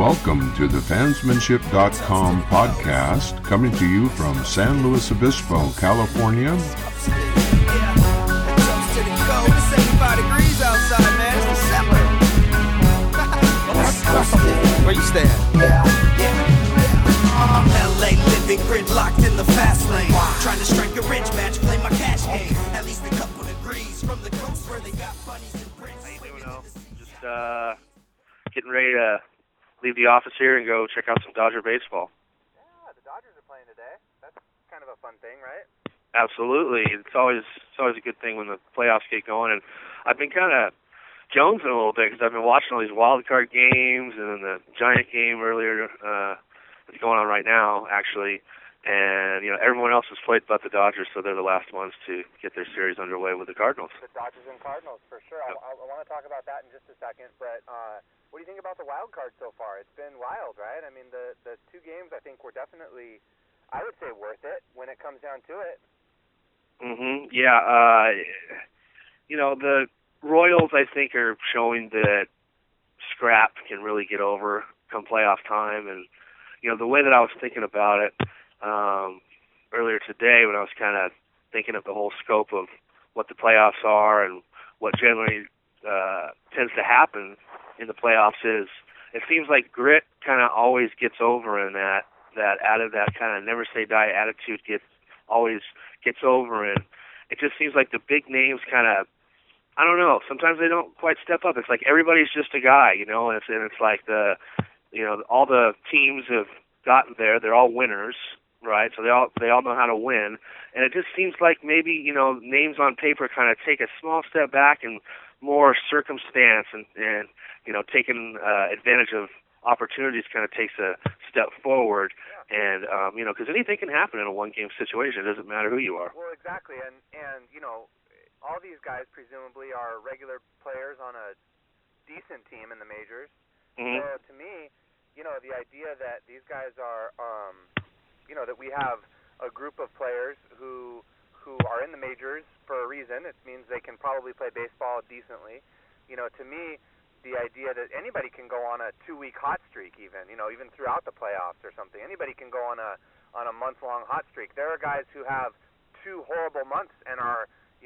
Welcome to the Fansmanship.com podcast, coming to you from San Luis Obispo, California. It's 75 degrees outside, man. It's December. Where you stand? LA living gridlocked in the fast lane. Trying to strike a rich match, play my cash game. At least a couple degrees from the coast where they got bunnies and bricks. How you doing, Al? Just getting ready to leave the office here and go check out some Dodger baseball. Yeah, the Dodgers are playing today. That's kind of a fun thing, right? Absolutely. It's always a good thing when the playoffs get going. And I've been kind of jonesing a little bit because I've been watching all these wild card games and then the Giant game earlier that's going on right now, actually. And, everyone else has played but the Dodgers, so they're the last ones to get their series underway with the Cardinals. The Dodgers and Cardinals, for sure. Yep. I want to talk about that in just a second, but what do you think about the wild card so far? It's been wild, right? I mean, the two games, I think, were definitely, I would say, worth it when it comes down to it. Yeah. The Royals, I think, are showing that scrap can really get over come playoff time. And, the way that I was thinking about it earlier today when I was kind of thinking of the whole scope of what the playoffs are and what generally tends to happen in the playoffs is it seems like grit kind of always gets over and that kind of never say die attitude always gets over, and it just seems like the big names kind of, I don't know, sometimes they don't quite step up. It's like everybody's just a guy, and it's like all the teams have gotten there, they're all winners, right? So they all know how to win, and it just seems like maybe names on paper kind of take a small step back and more circumstance and taking advantage of opportunities kind of takes a step forward. And because anything can happen in a one-game situation. It doesn't matter who you are. Well, exactly, and all these guys presumably are regular players on a decent team in the majors. Mm-hmm. So to me, the idea that these guys are, that we have a group of players who are in the majors for a reason. It means they can probably play baseball decently. To me, the idea that anybody can go on a 2-week hot streak, even throughout the playoffs or something. Anybody can go on a month-long hot streak. There are guys who have 2 horrible months and are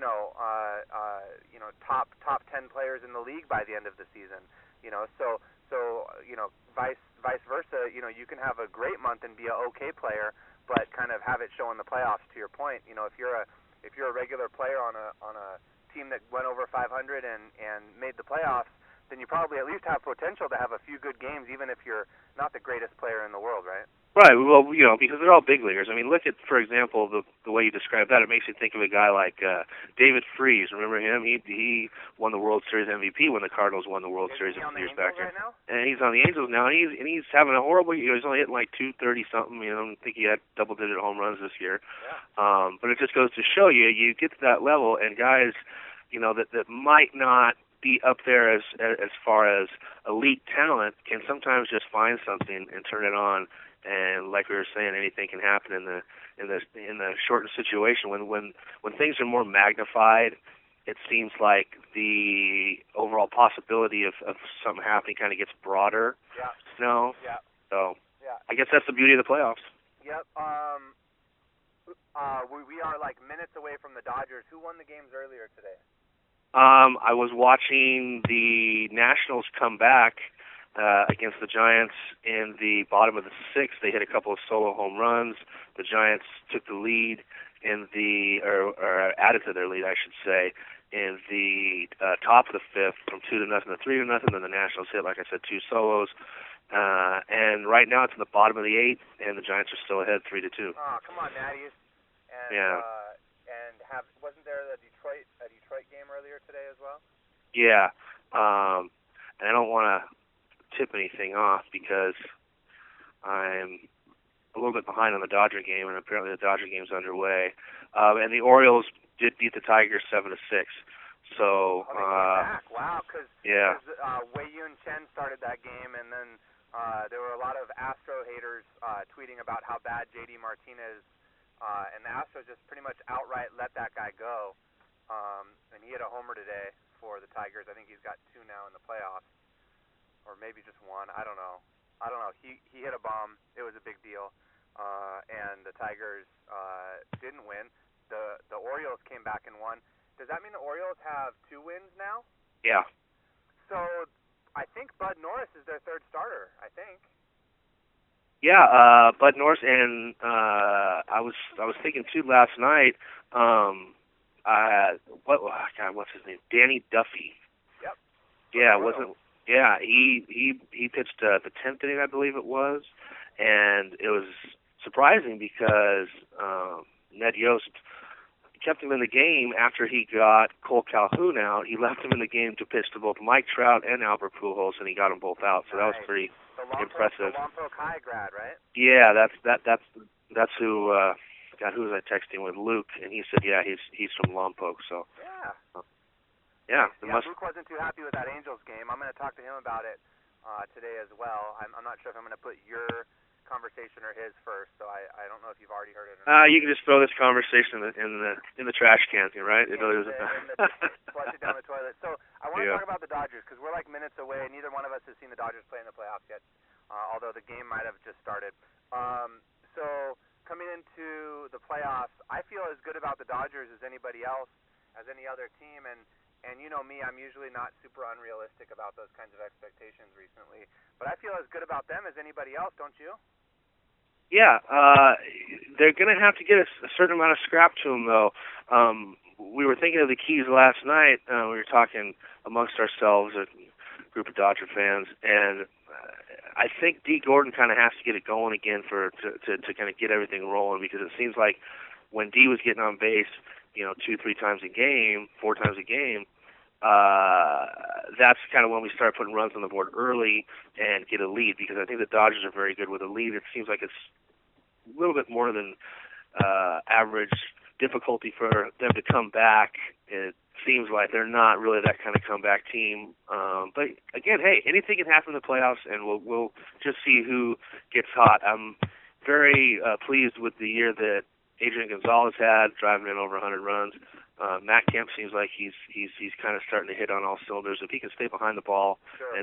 top 10 players in the league by the end of the season. So vice versa. You can have a great month and be an okay player, but kind of have it show in the playoffs. To your point, if you're a regular player on a team that went over 500 and made the playoffs, then you probably at least have potential to have a few good games, even if you're not the greatest player in the world, right? Right. Well, because they're all big leaguers. I mean, look at, for example, the way you describe that. It makes you think of a guy like David Freese. Remember him? He won the World Series MVP when the Cardinals won the World Series a few years back. Right now? And he's on the Angels now, and he's having a horrible year. He's only hitting like 230 something. I don't think he had double-digit home runs this year. Yeah. But it just goes to show you get to that level, and guys, that might not be up there as far as elite talent can sometimes just find something and turn it on. And like we were saying, anything can happen in the shortened situation. When things are more magnified, it seems like the overall possibility of something happening kind of gets broader. Yeah. Yeah. So Yeah. I guess that's the beauty of the playoffs. Yep. We are like minutes away from the Dodgers. Who won the games earlier today? I was watching the Nationals come back against the Giants in the bottom of the 6th. They hit a couple of solo home runs. The Giants took the lead or added to their lead, I should say, in the top of the 5th from 2-0 to 3-0. Then the Nationals hit, like I said, 2 solos. And right now it's in the bottom of the 8th, and the Giants are still ahead 3-2. Oh, come on, Natties. And, yeah. Wasn't there a Detroit game earlier today as well? Yeah. And I don't want to tip anything off because I'm a little bit behind on the Dodger game, and apparently the Dodger game's underway. And the Orioles did beat the Tigers 7-6. So, back. Wow, because Wei-Yun Chen started that game, and then there were a lot of Astro haters tweeting about how bad JD Martinez, and the Astros just pretty much outright let that guy go. And he hit a homer today for the Tigers. I think he's got 2 now in the playoffs, or maybe just 1. I don't know. I don't know. He hit a bomb. It was a big deal. And the Tigers didn't win. The Orioles came back and won. Does that mean the Orioles have 2 wins now? Yeah. So I think Bud Norris is their third starter. I think. Yeah, Bud Norris, and I was thinking too last night. What's his name? Danny Duffy. Yep. Yeah, wasn't. Yeah, he pitched the 10th inning, I believe it was, and it was surprising because Ned Yost kept him in the game after he got Cole Calhoun out. He left him in the game to pitch to both Mike Trout and Albert Pujols, and he got them both out. So that was pretty impressive. The Lompoc High grad, right? Yeah, that's who. God, who was I texting with? Luke, and he said, yeah, he's from Lompoc. So yeah. Yeah. Luke wasn't too happy with that Angels game. I'm going to talk to him about it today as well. I'm not sure if I'm going to put your conversation or his first, so I don't know if you've already heard it or not. You can just throw this conversation in the trash can, right? Flush it down the toilet. So I want to talk about the Dodgers because we're like minutes away. Neither one of us has seen the Dodgers play in the playoffs yet, although the game might have just started. So coming into the playoffs, I feel as good about the Dodgers as anybody else, as any other team, and you know me, I'm usually not super unrealistic about those kinds of expectations recently, but I feel as good about them as anybody else, don't you? Yeah, they're going to have to get a certain amount of scrap to them, though. We were thinking of the Keys last night. We were talking amongst ourselves, a group of Dodger fans, and I think Dee Gordon kind of has to get it going again to kind of get everything rolling, because it seems like when Dee was getting on base, 2-3 times a game, 4 times a game, that's kind of when we start putting runs on the board early and get a lead, because I think the Dodgers are very good with a lead. It seems like it's a little bit more than average difficulty for them to come back. It seems like they're not really that kind of comeback team. But again, hey, anything can happen in the playoffs, and we'll just see who gets hot. I'm very pleased with the year that Adrian Gonzalez had, driving in over 100 runs. Matt Kemp seems like he's kind of starting to hit on all cylinders. If he can stay behind the ball and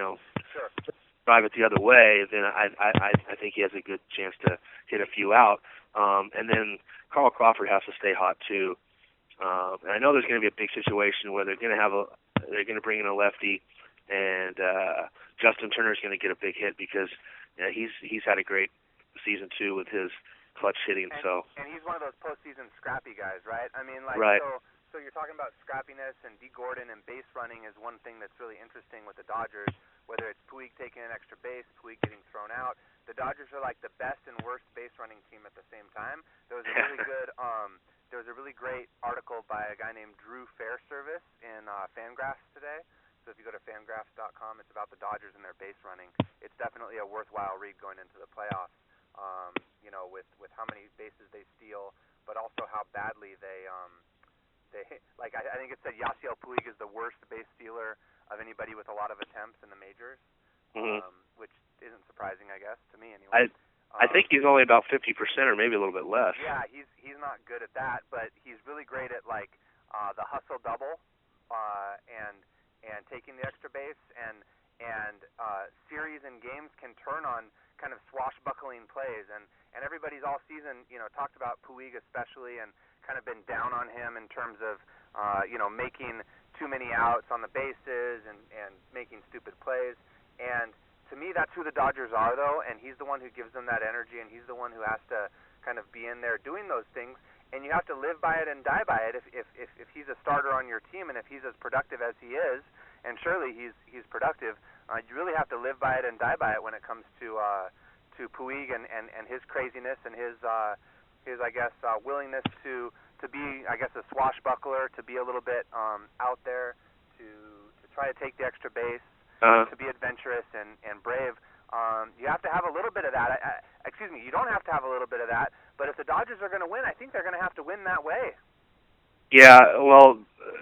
drive it the other way, then I think he has a good chance to hit a few out. And then Carl Crawford has to stay hot too. And I know there's going to be a big situation where they're going to bring in a lefty, and Justin Turner's going to get a big hit because he's had a great season too with his clutch hitting. And he's one of those postseason scrappy guys, right? I mean, right. So you're talking about scrappiness, and Dee Gordon and base running is one thing that's really interesting with the Dodgers. Whether it's Puig taking an extra base, Puig getting thrown out, the Dodgers are like the best and worst base running team at the same time. There was a really good, there was a really great article by a guy named Drew Fairservice in Fangraphs today. So if you go to Fangraphs.com, it's about the Dodgers and their base running. It's definitely a worthwhile read going into the playoffs. With how many bases they steal, but also how badly they like. I think it said Yasiel Puig is the worst base stealer of anybody with a lot of attempts in the majors, which isn't surprising, I guess, to me anyway. I think he's only about 50% or maybe a little bit less. Yeah, he's not good at that, but he's really great at the hustle double and taking the extra base, and series and games can turn on kind of swashbuckling plays, and everybody's all season talked about Puig especially, and kind of been down on him in terms of making too many outs on the bases and making stupid plays. And to me, that's who the Dodgers are, though, and he's the one who gives them that energy, and he's the one who has to kind of be in there doing those things, and you have to live by it and die by it if he's a starter on your team, and if he's as productive as he is, and surely he's productive. You really have to live by it and die by it when it comes to Puig and his craziness and his I guess willingness to be, I guess, a swashbuckler, to be a little bit out there, to try to take the extra base, to be adventurous and brave. You have to have a little bit of that. You don't have to have a little bit of that, but if the Dodgers are going to win, I think they're going to have to win that way. Yeah, well,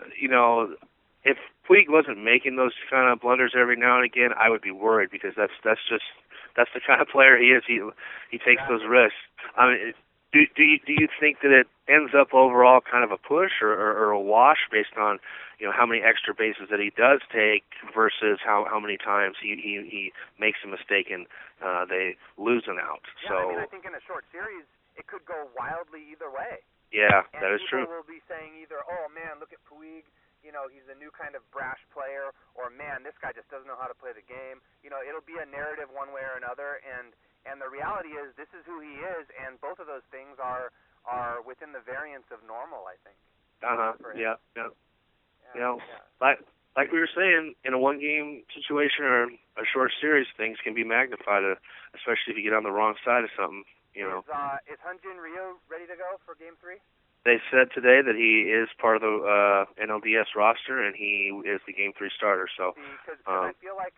if Puig wasn't making those kind of blunders every now and again, I would be worried, because that's the kind of player he is. He takes those risks. I mean, Do you think that it ends up overall kind of a push or a wash based on, you know, how many extra bases that he does take versus how many times he makes a mistake and they lose an out? Yeah, So I mean, I think in a short series it could go wildly either way. yeah, And that is true. people will be saying either, oh man, look at Puig, you know, he's a new kind of brash player, or man, this guy just doesn't know how to play the game. You know, it'll be a narrative one way or another, and the reality is this is who he is, and both of those things are within the variance of normal, I think. Yeah. Yeah. Like we were saying, in a one-game situation or a short series, things can be magnified, especially if you get on the wrong side of something. You know. Is Hyun-Jin Ryu ready to go for Game 3? They said today that he is part of the NLDS roster and he is the Game 3 starter. So because I feel like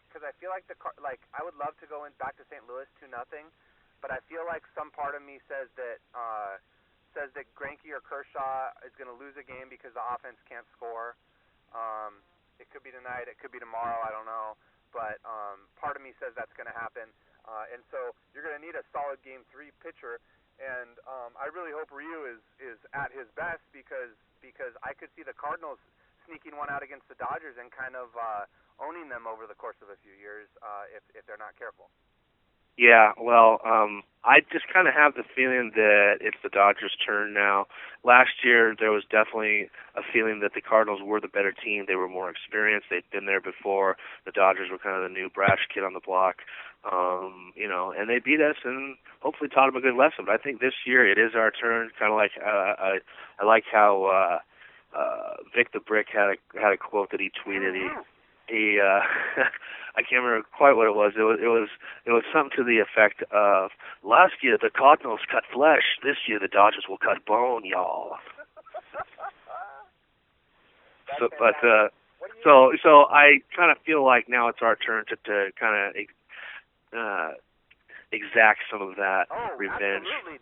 I would love to go back to St. Louis 2-0, but I feel like some part of me says that Greinke or Kershaw is going to lose a game because the offense can't score. It could be tonight, it could be tomorrow, I don't know, but part of me says that's going to happen, and so you're going to need a solid Game 3 pitcher. And I really hope Ryu is at his best because I could see the Cardinals sneaking one out against the Dodgers and kind of owning them over the course of a few years if they're not careful. Yeah, well, I just kind of have the feeling that it's the Dodgers' turn now. Last year, there was definitely a feeling that the Cardinals were the better team. They were more experienced. They'd been there before. The Dodgers were kind of the new brash kid on the block. You know, and they beat us and hopefully taught them a good lesson. But I think this year it is our turn. Kind of like I like how Vic the Brick had a quote that he tweeted. He I can't remember quite what it was. It was something to the effect of, last year the Cardinals cut flesh. This year the Dodgers will cut bone, y'all. So I kind of feel like now it's our turn to kind of exact some of that revenge. Absolutely.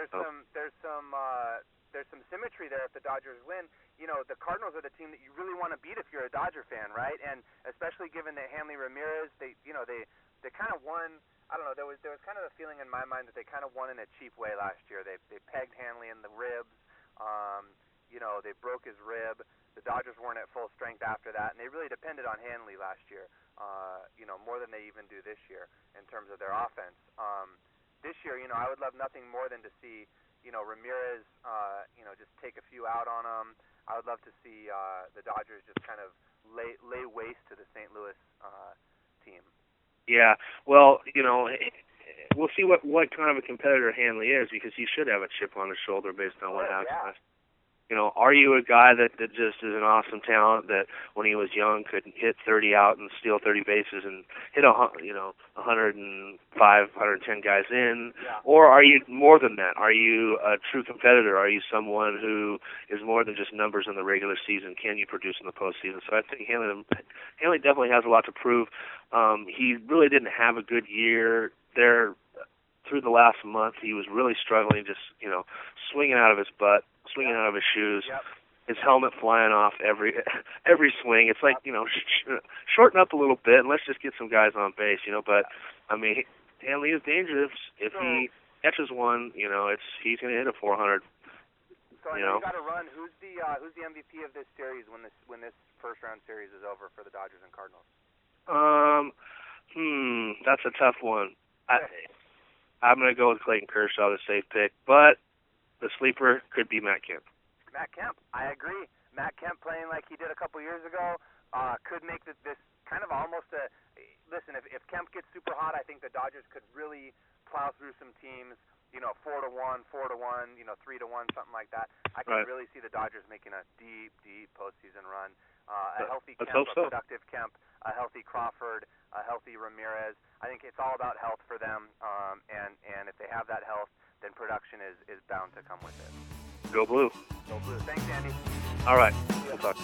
There's some symmetry there if the Dodgers win. You know, the Cardinals are the team that you really want to beat if you're a Dodger fan, right? And especially given that Hanley Ramirez, they kind of won. I don't know. There was kind of a feeling in my mind that they kind of won in a cheap way last year. They pegged Hanley in the ribs. You know, they broke his rib. The Dodgers weren't at full strength after that, and they really depended on Hanley last year. You know, more than they even do this year in terms of their offense. This year, you know, I would love nothing more than to see, you know, Ramirez, you know, just take a few out on him. I would love to see the Dodgers just kind of lay waste to the St. Louis team. Yeah, well, you know, we'll see what kind of a competitor Hanley is, because he should have a chip on his shoulder based on what happened last. You know, are you a guy that just is an awesome talent that when he was young could hit 30 out and steal 30 bases and hit 105, 110 guys in? Yeah. Or are you more than that? Are you a true competitor? Are you someone who is more than just numbers in the regular season? Can you produce in the postseason? So I think Hanley definitely has a lot to prove. He really didn't have a good year there. Through the last month, he was really struggling, just, you know, swinging out of his butt, swinging out of his shoes, his helmet flying off every swing. It's like, you know, shorten up a little bit and let's just get some guys on base, you know. But I mean, Hanley is dangerous. If he catches one, you know, he's going to hit a 400. So I know you got to run. Who's the MVP of this series when this first round series is over for the Dodgers and Cardinals? That's a tough one. I'm going to go with Clayton Kershaw, the safe pick, but the sleeper could be Matt Kemp. Matt Kemp, I agree. Matt Kemp playing like he did a couple years ago could make this kind of almost a... Listen, if Kemp gets super hot, I think the Dodgers could really plow through some teams, you know, 4-1, 4-1, you know, 3-1, something like that. I can really see the Dodgers making a deep, deep postseason run. A healthy Kemp, a productive Kemp, a healthy Crawford, a healthy Ramirez. I think it's all about health for them, and if they have that health, then production is bound to come with it. Go Blue. Go Blue. Thanks, Andy. All right. We'll talk.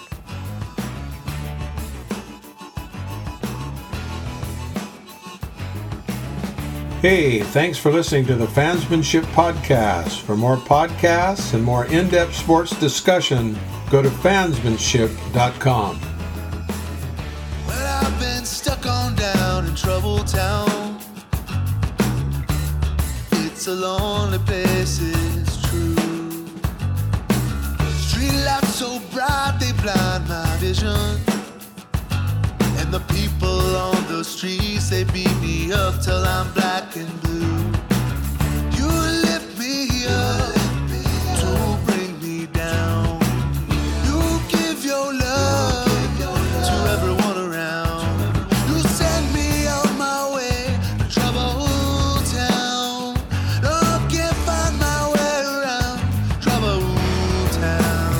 Hey, thanks for listening to the Fansmanship Podcast. For more podcasts and more in-depth sports discussion, go to fansmanship.com. Well, I've been stuck on down in Trouble Town. It's a lonely place, it's ocean. And the people on the streets, they beat me up till I'm black and blue. You lift me up to bring me down. You give your love to everyone around. You send me on my way to Trouble Town. I can't find my way around Trouble Town.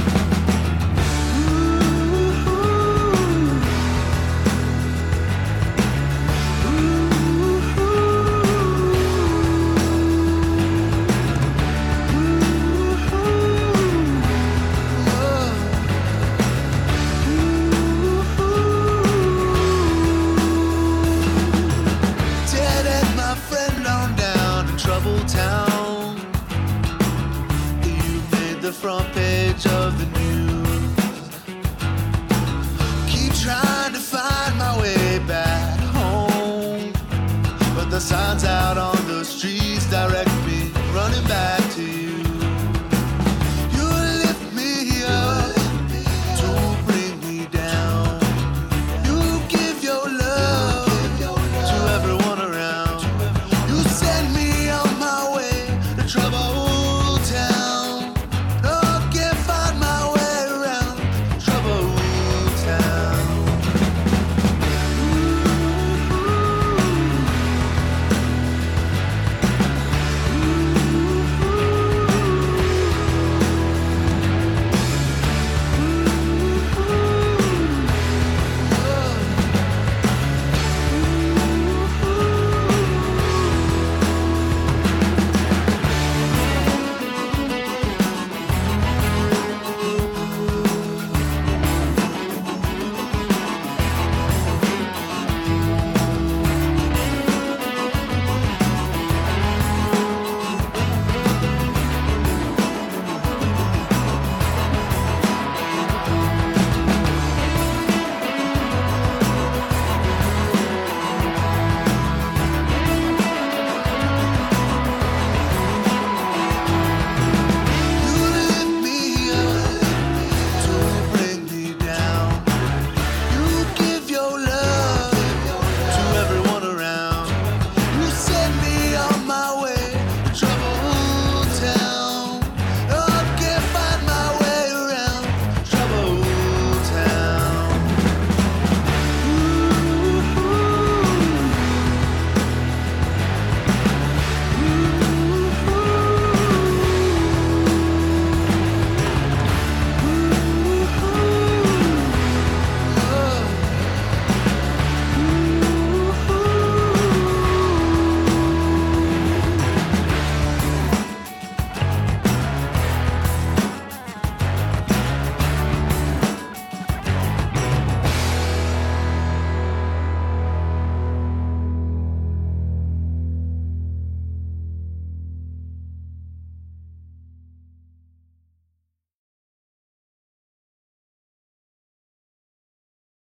Dead and my friend on down in Trouble Town. You made the front page of the